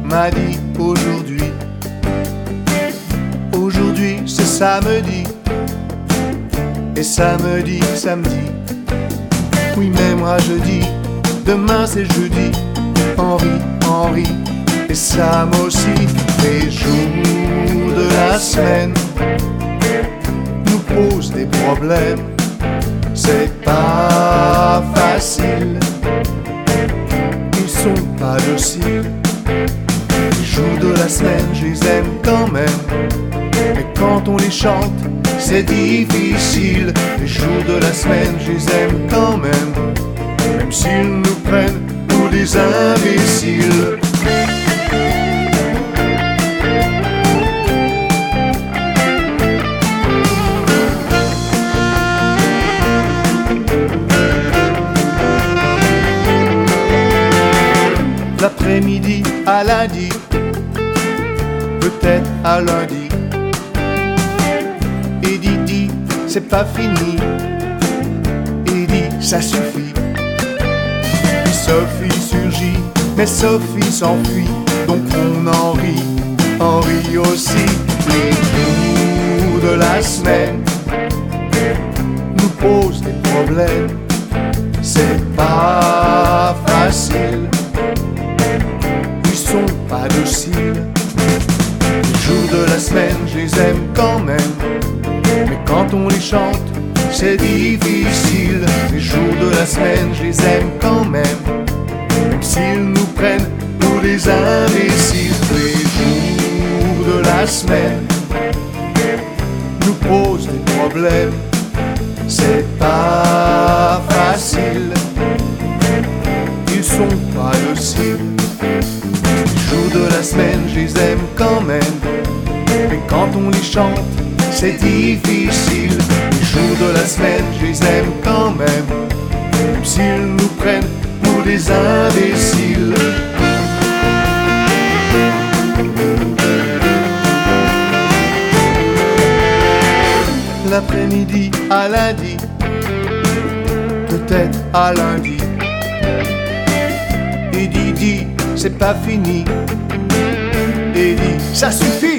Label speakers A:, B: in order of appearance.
A: m'a dit aujourd'hui. Aujourd'hui c'est samedi, et samedi, samedi. Oui mais moi je dis, demain c'est jeudi. Henri, Henri, et Sam aussi. Les jours de la semaine nous posent des problèmes. C'est pas facile, ils sont pas dociles. Les jours de la semaine, je les aime quand même, mais quand on les chante, c'est difficile. Les jours de la semaine, je les aime quand même, même s'ils nous prennent pour des imbéciles. L'après-midi à lundi, peut-être à lundi. Et dit, c'est pas fini. Et dit, ça suffit. Puis Sophie surgit, mais Sophie s'enfuit. Donc on en rit aussi. Les jours de la semaine nous posent des problèmes. C'est pas facile, sont pas dociles. Les jours de la semaine, je les aime quand même, mais quand on les chante, c'est difficile. Les jours de la semaine, je les aime quand même, même s'ils nous prennent pour des imbéciles. Les jours de la semaine nous posent des problèmes. C'est pas facile, ils sont pas dociles. Les jours de la semaine, je les aime quand même, mais quand on les chante, c'est difficile. Les jours de la semaine, je les aime quand même, même s'ils nous prennent pour des imbéciles. L'après-midi à lundi, peut-être à lundi. Et dit, c'est pas fini. Et dit, ça suffit.